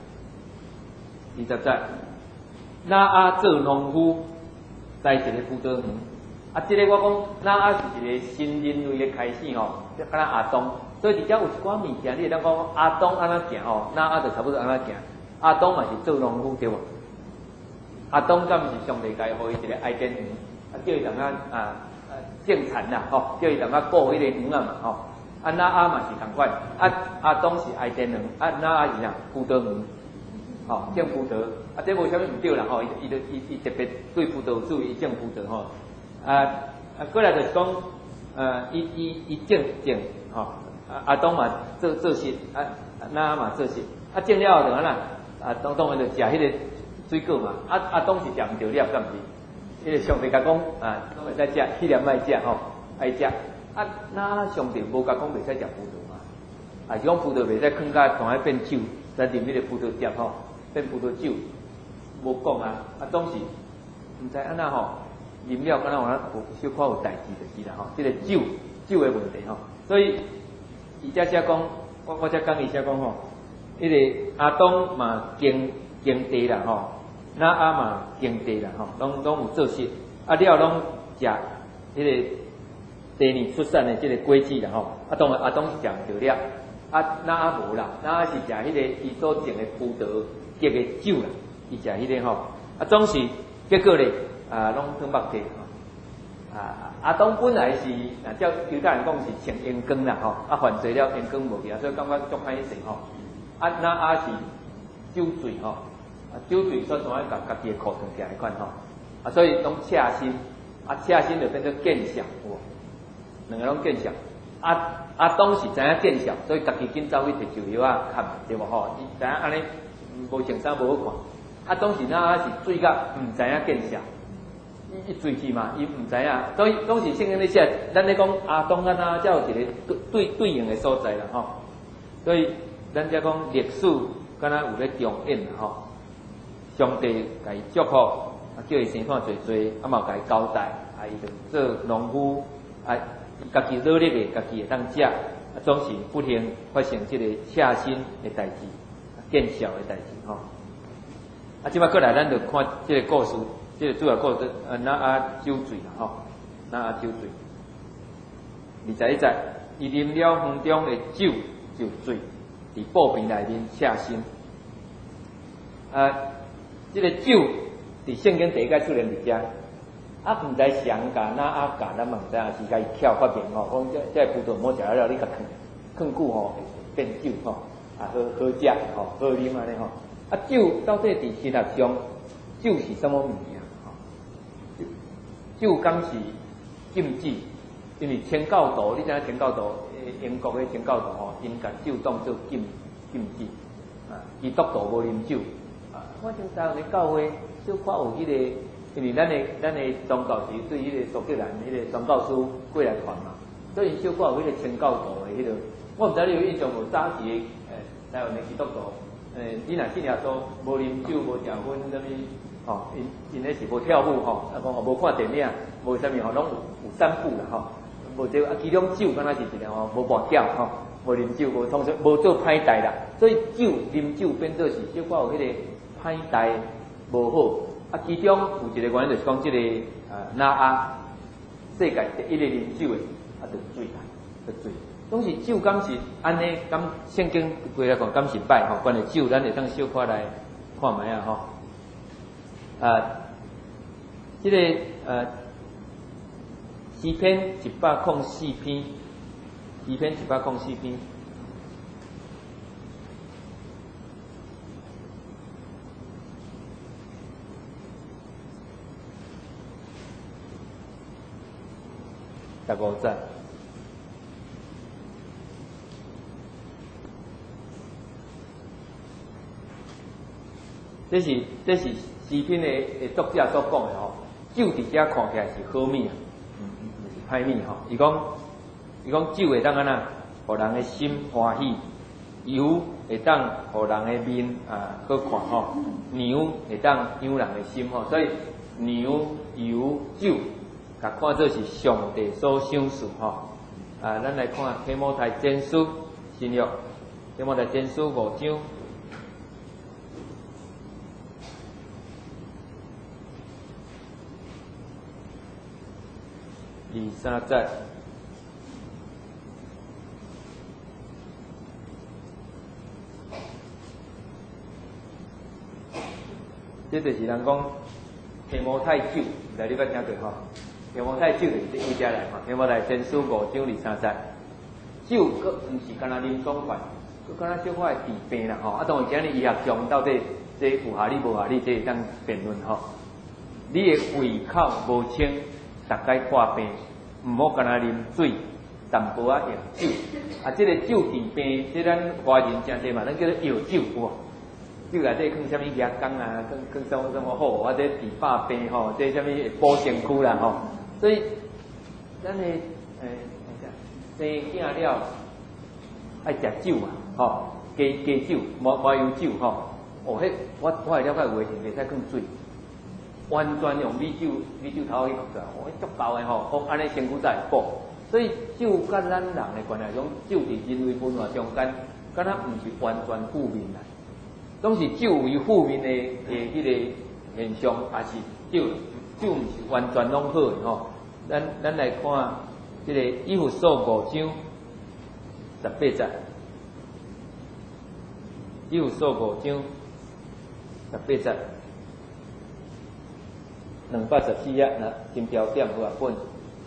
节，拿阿做农夫，在一个葡萄园。啊，这个我讲，那啊是一个新人类的开始吼，就敢若阿当，所以伫遮有一寡物件，你会当讲阿当安怎行吼，那啊就差不多安怎行。阿当嘛是做农夫对无？阿当敢是上帝家互伊一个爱甸园，啊叫伊当种田啦吼，叫伊当顾迄个园啊嘛吼。啊那啊嘛是同款，啊阿当是爱甸园，啊那啊是啥？葡萄园，吼种葡萄，啊这无啥物毋对啦吼，伊特别对葡萄注意种葡萄吼。过来就是讲，伊种吼，阿当嘛做事，那嘛做事，种了后就安那，当然就食迄个水果嘛，阿当是食毋着了，敢毋是？迄个上帝甲讲，拢会使食，迄粒莫食吼，爱食。那上帝无甲讲袂使食葡萄嘛，是讲葡萄袂使囥甲当变酒，再啉迄个葡萄汁吼，变葡萄酒，无讲啊，当时毋知安那吼。啉了，敢若有小可有代志就是啦吼，即个酒的问题吼，所以伊遮写讲，我遮讲伊写讲吼，迄个阿当嘛耕地啦吼，那阿嘛耕地啦吼，拢有做事，了拢食迄个第二出产的即个果子啦吼，当然阿当是食毋着了，那阿无啦，那阿是食迄个伊所种的葡萄结的酒啦，伊食迄个吼，总是结果咧。拢脱目地吼，阿当本来是，照犹太人讲是穿烟光啦吼，犯罪了烟光无去，所以感觉足歹势吼。那阿是酒醉吼，酒醉所当然甲家己的裤脱起来款吼，所以拢赤身，赤身就变做见笑，有无？两个拢见笑。阿当是知影见笑，所以家己紧走去摕酒药吸，对无吼？伊知影安尼无穿衫无好看。当时那是醉甲毋知影见笑。伊醉去嘛，伊毋知影，所以当时圣经咧写，咱咧讲阿当啊那，才有一个对应的所在啦吼。所以咱才讲历史，敢若有咧重演啦吼。上帝甲伊祝福，叫伊生产侪侪，嘛甲伊交代，伊就做农夫，家己努力的，家己会当食，总是不幸发生即个赤身的代志，见笑的代志吼。即摆过来，咱就看即个故事。这个主要故事，那阿酒醉啦吼，那阿酒醉。21节，伊啉了园中的酒就醉，伫布边内面赤身。这个酒伫圣经第一个出现伫遮，毋知谁教那阿教咱嘛毋知影是甲伊巧发明吼，讲这葡萄莫食了，你甲放久吼变酒吼，好食吼，好啉安尼吼。酒到底伫神学上，酒是什么物件？酒敢是禁止，因为清教徒，你知影清教徒，英国的清教徒吼，因甲酒当做禁止，基督徒无啉酒，我像台湾的教会，小可有迄个，因为咱的宗教是对迄个苏格兰迄个宗教师过来传嘛，所以小可有迄个清教徒的迄个，我毋知你有印象无？早期台湾的基督徒， 你若信耶稣，无啉酒，无食薰，啥物吼，因迄是无跳舞吼，啊讲无看电影，无啥物吼，拢有散步啦吼，无这其中酒敢若是一个吼，无跋筊吼，无啉酒，无通常无做歹代啦，所以酒啉酒变做是小可有迄个歹代无好。啊，其中有一个原因就是讲，即个那阿世界第一个啉酒的，啊，就是水啦，就水。总是酒敢是安尼，敢圣经规来讲敢是歹吼，关于酒，咱会当小可来看卖啊吼。即个诗篇104篇，诗篇104篇。15节，这是诗篇的作者所讲的吼。酒伫遮看起来是好物啊，毋是歹物吼。伊讲酒会当安那，互人的心欢喜；油会当互人的面好看吼；牛会当养人的心吼。所以牛、油、酒。甲看做是上帝所赏赐吼，咱来看提摩太前书新约，提摩太前书5章23节，这就是人讲提摩太酒，唔知你捌听过吼？提摩太酒就是伊遮来吼，提摩太前书5章23节，酒佫毋是干那啉爽快，佫干那小可会治病啦吼。当然今日医学上到底这有效力无效力，这会当辩论吼。你的胃口无清，逐概看病，毋好干那啉水，淡薄仔用酒。这个酒治病，这咱华人真济嘛，咱叫做药酒有无？酒内底放啥物牙膏啊，放什么好，或者治百病吼，这啥物保健区啦吼。所以，咱的生囝了爱食酒嘛，吼，加酒，麻油酒吼。迄我会了解有诶是袂使放水，完全用米酒头去出来，迄足够诶吼，安尼身躯才会补。所以酒甲咱人诶关系，种酒伫人为文化中间，敢若毋是完全负面啦。总是酒有负面诶迄个现象，也是酒毋是完全拢好诶吼。咱来看这个以弗所5章18节，以弗所5章18节，214页那金标点有啊本，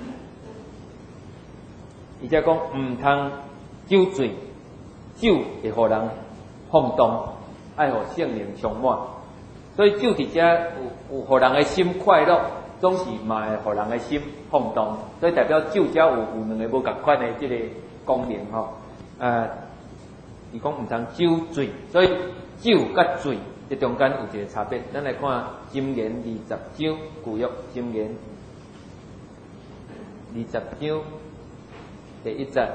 伊则讲毋通酒醉，酒会互人放荡，爱互圣灵充满，所以酒伫遮有互人的心快乐。总是嘛会互人的心放荡，所以代表酒遮有两个无共款的即个功能吼。伊讲毋通酒醉，所以酒甲醉这中间有一个差别。咱来看箴言20章，旧约箴言20章第1节。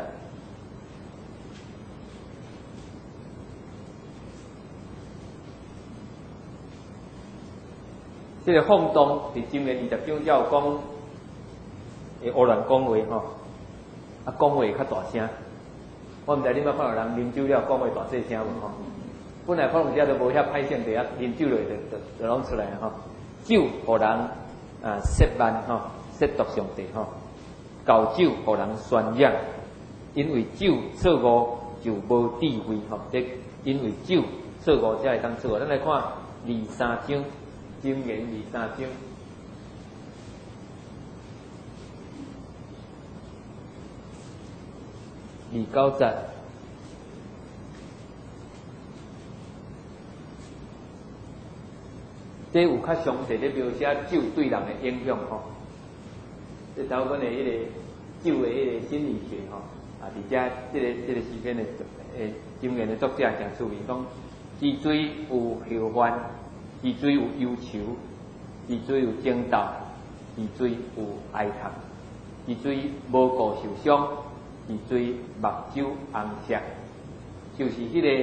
这个放荡伫箴言20章才有讲，会胡乱讲话吼，讲话会较大声。我毋知你捌看到人啉酒了讲话大细声无吼？本来可能遮都无遐歹性地啊，啉酒落就拢出来吼。酒互人褻慢吼，亵渎上帝吼。交酒互人宣扬，因为酒错误就无智慧吼。这因为酒错误才会当错误。咱来看23章。箴言23章29節，這有較詳細咧描寫酒對人的影響吼。這頭阮的迄個酒的迄個心理學吼，佇遮這個詩篇的箴言的作者誠出名，講之水有後患。之水有憂愁，之水有爭鬥，之水有哀嘆，之水無故受傷，之水目睭紅赤，就是迄個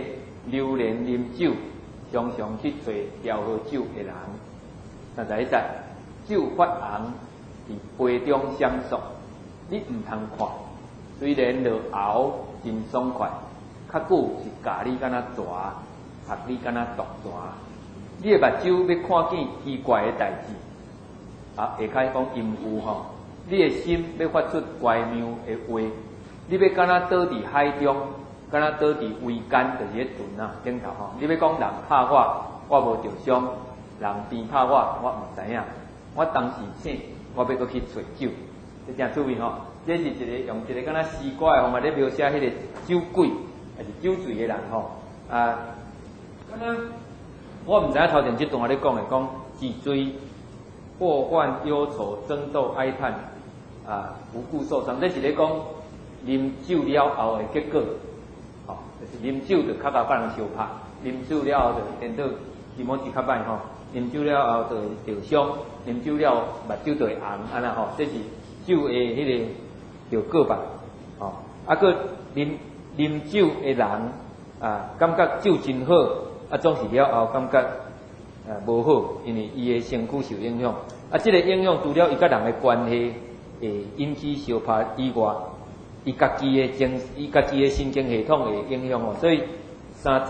流连啉酒，常常去找调好酒的人。31酒发红，伫杯中闪烁，你毋通看。虽然落喉真爽快，较久是教你敢若蛇，学你敢若毒蛇。你的目睭要看见奇怪的代志，下骹讲淫妇吼。你的心要发出怪妙的话，你要敢若倒伫海中，敢若倒伫桅杆，就是迄船啊顶头吼。你要讲人拍我无着伤，人边拍我毋知影。我当时醒，我要搁去找酒，这真趣味吼。这是一个用一个敢若诗歌的方法咧描写迄个酒鬼，还是酒醉的人吼。敢若我毋知影头前这段咧讲的，讲自醉、祸患、忧愁、争斗、哀叹。无故受伤，这是咧讲啉酒了后的结果，就是啉酒就较甲别人相拍，啉酒了后就颠倒起毛子较歹吼，啉酒了后就着伤，啉酒了目睭就会红，安那吼，这是酒的迄个着过吧，个啉酒的人感觉酒真好，总是了后感觉无好，因为伊的身躯受影响，这个影响除了伊甲人的关系。会引起相拍以外，伊家己的神经系统会影响所以30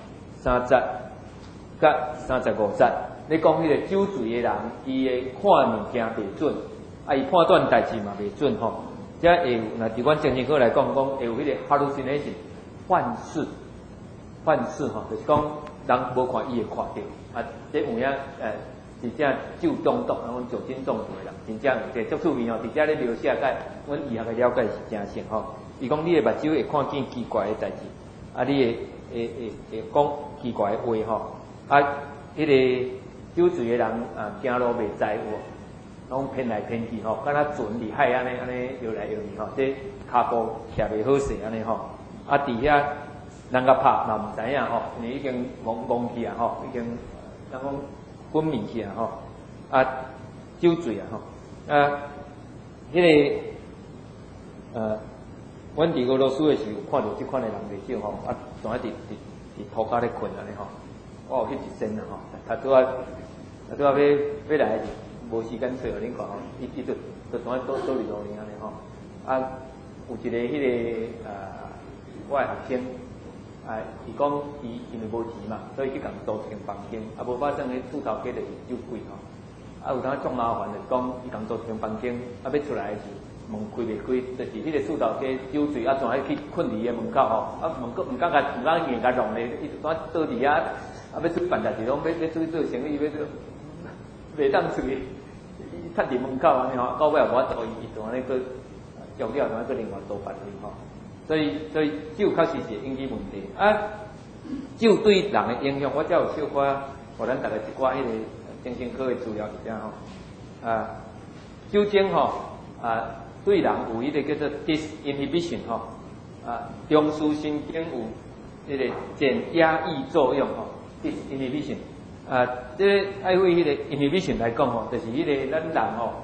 甲35节，你讲迄个酒醉的人，伊的看物件袂准，伊判断代志嘛袂准吼。这会有，若伫阮精神科来讲，会有迄个 hallucination 幻视吼，就是讲人无看伊会看到，这有影真正酒中毒，阮酒精中毒的人，真正有这足趣味吼。伫遮咧描写甲阮医学的了解是真像吼。伊讲你的目睭会看见奇怪的代志，你会讲奇怪的话吼。迄个酒醉的人行路袂在乎，拢偏来偏去吼，敢若船伫海安尼摇来摇去吼，这骹步徛袂好势安尼吼。伫遐人甲拍嘛毋知影吼，因为已经懵去啊吼，已经人讲。昏迷去啊吼，酒醉啊吼，迄个阮伫俄罗斯的时候看到即款的人袂少吼，仲喺伫涂骹咧困安尼吼，我有去一身啊吼，他拄啊要来无时间找恁看吼，伊就仲喺倒里路安尼吼，有一个迄个我的学生。伊讲伊因为无钱嘛，所以去共租一间房间，无发生迄厝头家就是酒鬼吼，有当足麻烦，就是讲伊共租一间房间，要出来的时门开袂开，就是迄个厝头家酒醉，总爱去困伫伊门口吼，门口毋敢硬甲弄咧，伊就总倒伫遐，要出去办代志，拢要出去做生意，袂当出去，伊插伫门口安尼吼，到尾也无法度，伊就安尼个用了，就安尼个另外做办去吼。所以酒确实是引起问题酒对人的影响，我才有小可互咱大家一寡迄个精神科的资料是这样吼。酒精吼对人有迄个叫做 disinhibition 吼中枢神经有迄个减压抑作用吼 disinhibition 这爱为迄个 inhibition 来讲吼，就是迄个咱人吼，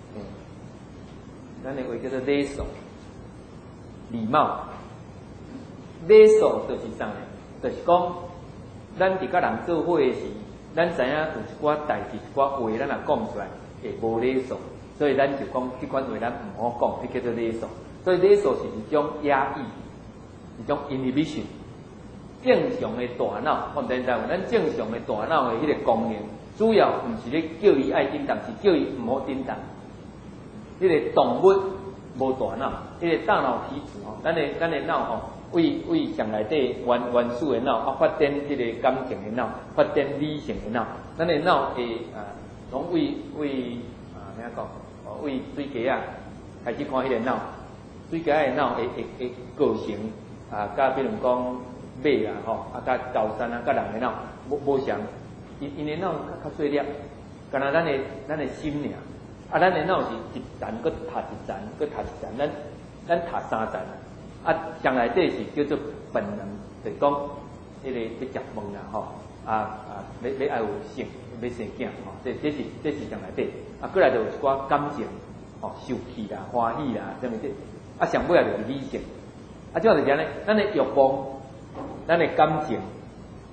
咱的话叫做礼数。礼貌，礼数就是啥呢？就是讲，咱伫甲人做伙的时，咱知影有一寡代志、一寡话，咱若讲出来会无礼数，所以咱就讲即款话咱毋好讲，迄叫做礼数。所以礼数是一种压抑，一种 inhibition。正常的大脑，我毋知咱正常的大脑的迄个功能，主要毋是咧叫伊爱叮当，是叫伊毋好叮当。迄个动物。无大脑，迄个大脑皮质吼，咱的脑吼，为上内底原始的脑发展迄个感情的脑，发展理性的脑。咱的脑会从为怎讲？为水鸡开始看迄个脑，水鸡的脑会构成甲比如讲马吼，甲高山甲人的脑无相，因的脑较细粒，敢若咱的心尔。咱的脑是一层，搁读一层，搁读一层，咱读3层上内底是叫做本能，就是讲迄个要食饭啦吼，要爱有性，要生囝吼，这是上内底，过来就有一寡感情吼，受气啦、欢喜啦，什么这上尾也就是理性，这就是安尼，咱的欲望、咱的感情、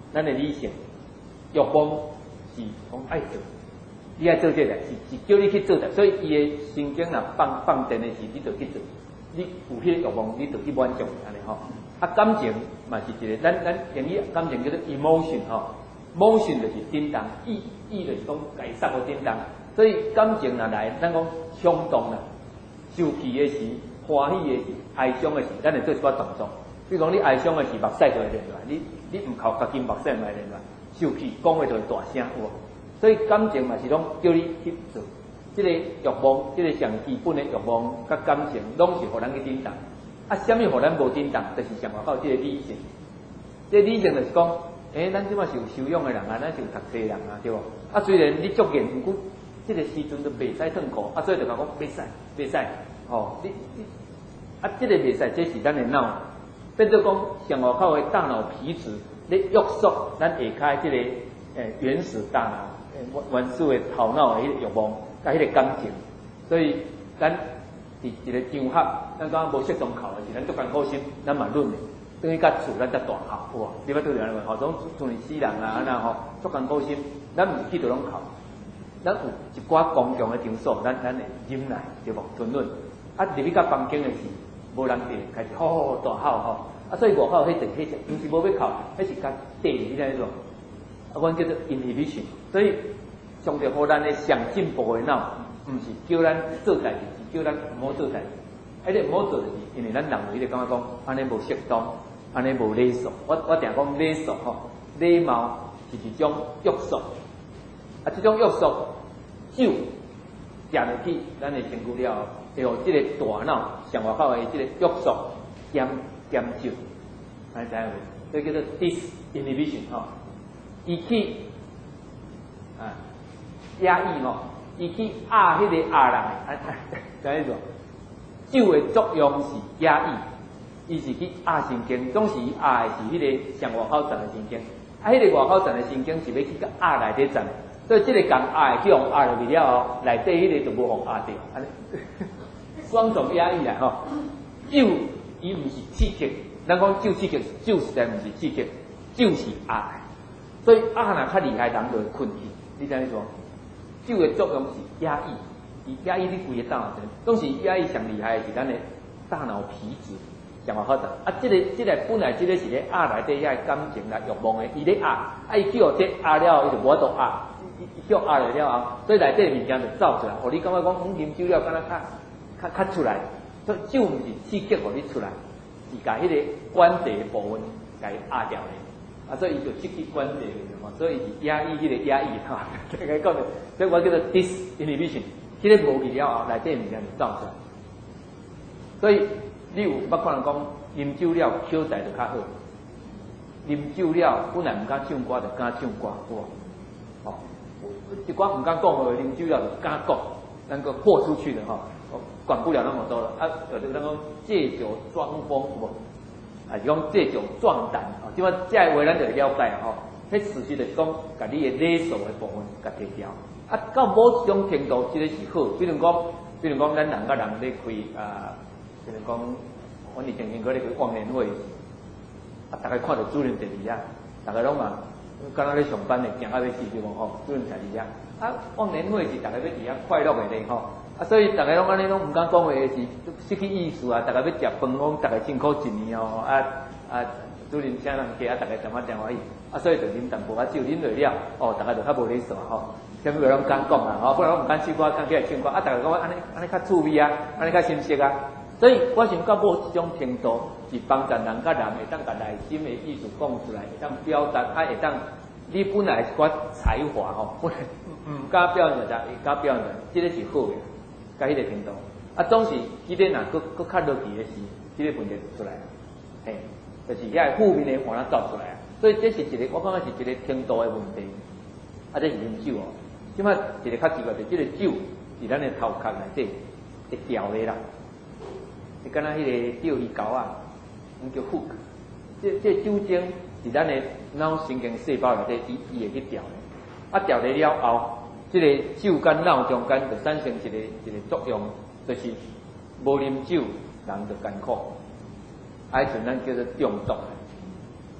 咱的理性，欲望是讲爱做，你爱做这个是叫你去做的，所以伊的神经若放电的时，你就去做。你有迄个欲望，你就去满足安尼吼。啊，感情嘛是一个，咱英语感情叫做 emotion 吼 ，motion 就是震动，意就是讲解释个震动。所以感情若来，咱讲冲动啦，生气的时、欢喜的时、哀伤的时，咱会做一寡动作。比如讲你哀伤的时，目屎就会流出来，你唔靠家己目屎咪流出来，生气讲话就会大声有无？所以感情嘛是拢叫你去做。这个欲望，这个上基本的欲望甲感情，拢是互咱去震动。啊，什么互咱无震动？就是上外口这个理性。这个理性就是讲，咱即马是有修养的人啊，咱是有读册的人啊，对无？啊，虽然你足严，毋过这个时阵就袂使痛苦，啊，所以就讲袂使，吼，你啊，这个袂使，这是咱的脑，变做讲上外口的大脑皮质咧约束咱下骹这个原始大脑，原始的头脑的迄个欲望。甲迄个感情，所以咱伫一个场合，咱讲无适当哭的是，咱足艰苦心，咱嘛忍的，等于甲厝咱才大哭，哇！你捌对人吼，种像死人啊，安那吼，足艰苦心，咱毋是去到拢哭，咱有一寡公共的场所，咱会忍耐，对无？吞忍。啊，入去甲房间的时，无人伫，开始吼大吼吼，啊，所以外口迄阵迄毋是无要哭，迄是甲地你知种，啊，阮叫做 inhibition， 所以。上着互咱的上进步的脑，毋是叫咱做代志，是叫咱毋好做代志。迄个毋好做就是因为咱人类就感觉讲，安尼无适当，安尼无礼数。我定讲礼数吼，礼貌是一种约束。啊，这种约束酒食落去，咱的身躯了，会互这个大脑上外口的这个约束减少，安尼知影未？所以叫做 disinhibition 吼，伊去啊。压抑吼，伊去压迄个压人，知影无？酒的作用是压抑，伊是去压神经，总是压的是迄个上外口站的神经，啊，迄个外口站的神经是要去甲压内底站，所以这个共压的去互压落去了后，内底迄个就无互压着，安尼双重压抑啦吼。酒伊毋是刺激，咱讲酒刺激，酒实在毋是刺激，酒是压，所以压若较厉害，人就会困去，你知影无？酒的作用是压抑，伊压抑你规个大脑，总是压抑上厉害的是咱的大脑皮质上外口的。啊，这个本来这个是咧压内底遐感情啦、欲望的，伊咧压，啊伊去互这压了后，伊就无法度压，伊叫压了后，所以内底物件就走出来。互你感觉讲，啉酒了，敢若较出来。所以酒毋是刺激互你出来，是甲迄个关节部分甲伊压掉咧。啊，所以伊就刺激关节嘛，所以是压抑迄个压抑哈，大概讲的，所以我叫做 disinhibition， 即个无去了后，内底物件就走出来。所以你有捌看人讲，啉酒了口才就较好，啉酒了本来毋敢唱歌，就敢唱歌，有无？哦，一寡毋敢讲话，啉酒了就敢讲，能够豁出去的哈，管不了那么多了。啊，有的人讲借酒装疯，有无？啊，是讲借酒壮胆啊！即摆这个话咱就了解吼，迄事实就是讲，甲你的礼数的部分甲提调。啊，到某一种程度，即个是好。比如讲，咱人甲人咧开比如讲，阮以前过咧开忘年会，啊，大家看到主任第二啊，大家拢嘛，刚刚咧上班的，行到要死对无吼，主任第二啊。啊，忘年会是大家要伫遐快乐的咧吼。啊，所以大家拢安尼拢毋敢讲话，是失去意思啊！大家要食饭，讲大家辛苦一年哦，主任请人家，大家谈欢喜，啊，所以就啉淡薄仔酒，啉落了，哦，大家就较无礼数吼，啥物话拢敢讲啊，吼，不然拢毋敢唱歌，敢起来唱歌，啊，大家讲安尼较趣味啊，安尼较新鲜啊，所以我想到某一种程度，是帮助人甲人会当甲内心的意思讲出来，会当表达，啊，会当你本来是寡才华吼，本来毋敢表现出来，会敢表现出来，这个是好的。甲迄个程度，啊，总是迄个若搁较落去的时，迄个问题就出来了，嘿，就是遐负面的往哪走出来啊。所以这是一个，我感觉是一个程度的问题。啊，这是啉酒哦。即摆一个较奇怪，就是这个酒伫咱的头壳内底会调的啦，是敢若迄个钓鱼钩啊，阮叫 hook。这酒精伫咱的脑神经细胞内底，伊会去调的。啊，调的了后。这个酒跟脑中间就产生一个作用，就是无啉酒人就艰苦，迄阵咱叫做中毒。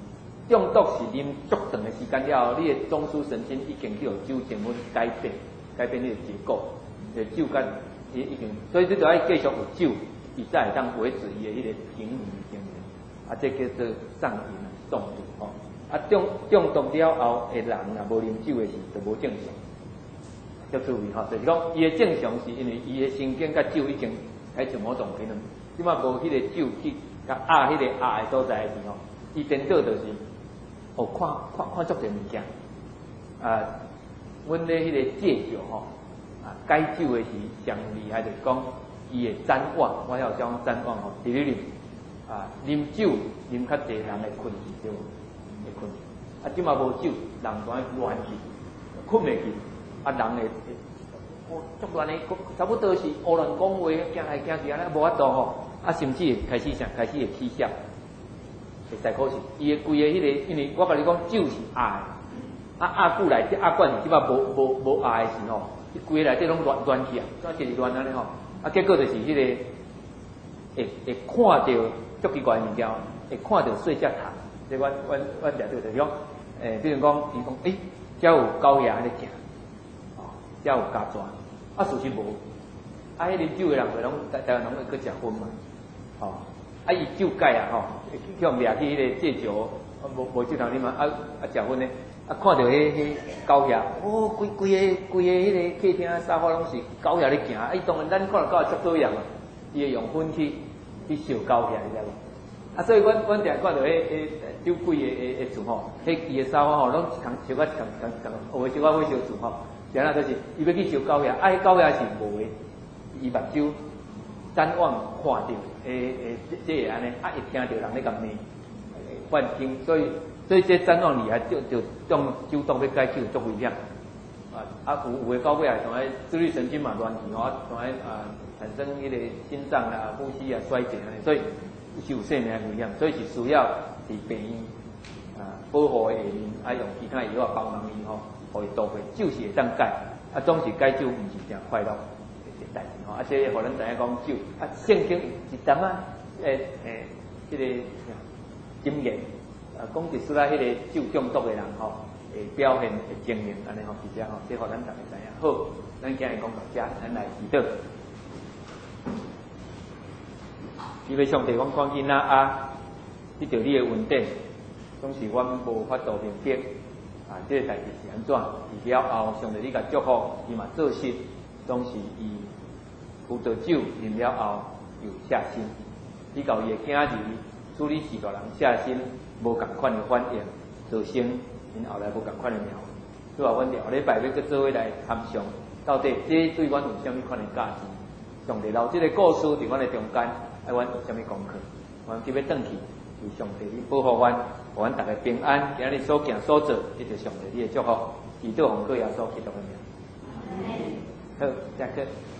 中毒是啉足长的时间了后，你的中枢神經已經去有酒成分改變你的結構，嘅酒甲已經，所以你就要繼續有酒，伊才會當維持伊的迄個平衡平衡，啊，這叫做上癮中毒吼。啊，中毒了後的人若無啉酒的時，就無正常。要注意吼，就是講伊的正常是因為伊的神經甲酒已經開始某種平衡，即馬無迄個酒去甲壓迄個壓的所在的時候，伊顛倒就是。哦，看足儕物件，啊，阮咧迄个戒酒吼，啊，解酒的是上厉害，就是讲伊会谵妄，我晓讲谵妄吼，伫咧啉，啊，啉酒啉较济，人会困去对无？会困，啊，即嘛无酒，人就爱乱去，困袂去，啊，人会，足乱的，差不多是胡乱讲话，行来行去安尼无法度吼，啊，甚至会开始会起笑。会使可是，伊个规个迄个，因为我甲你讲，酒是压的，啊压久来，即压惯是即摆无压的时吼，伊规个内底拢乱去啊，怎就是乱安尼吼？啊结果就是迄个会看到足奇怪物件，会看到细只虫，即我掠到就是讲，比如讲，伊讲，遮有狗仔喺咧行，哦，遮有家蛇，啊事实无，啊迄啉酒的人袂拢台湾拢会去食薰嘛，哦。啊，伊酒解啊吼，向掠去迄个戒酒，无即头啉嘛，食薰咧，啊看到迄狗仔，哦，规个迄个客厅沙发拢是狗仔咧行，啊，伊当然咱看到狗仔足讨厌嘛，伊会用薰去烧狗仔，你知无？啊，所以阮定看到迄酒鬼的厝吼，迄伊的沙发吼，拢同烧甲同，有诶烧甲火烧厝吼，然后就是伊要去烧狗仔，啊，迄狗仔是无诶，伊目睭谵妄看到。这个安尼，啊，会听到人咧甲骂，幻听，所以这谵妄厉害，就种酒毒要解酒足危险。有诶到尾来，同埋自律神经嘛乱去吼，同埋产生迄个心脏啊、呼吸啊衰竭安尼，所以是有生命危险，所以是需要伫病院保护的下面，用其他药帮忙伊吼，互伊度过。酒是会当解，总是解酒毋是正快乐。代志吼，这互咱知影讲酒，圣经一点迄个经验，讲一出来迄个酒中毒的人吼，会表现会经验安尼吼，是这吼，这互咱大家知影。好，咱今日讲到这，咱来祈祷。因为上帝讲看囡仔得到你的恩典，总是阮无法度明白这个代志是安怎？了后，上帝你甲祝福，伊嘛做事，总是伊。有着酒啉了后有下心，你到伊的囝儿处理4个人下心无共款的反应，造成因后来无共款的命运。所以话，阮后礼拜要去做伙来参详，到底这对阮有啥物款的价值？上帝留这个故事伫阮的中间，阮有啥物功课？阮就要转去，为上帝你保护阮，互阮大家平安。今日所行所做，一直上帝你的祝福，祈祷奉靠耶稣基督的名。好，下课。